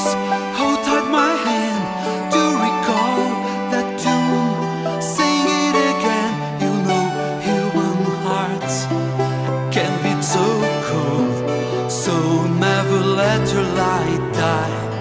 please hold tight my hand to recall that tune. Sing it again. You know human hearts can be so cold, so never let your light die.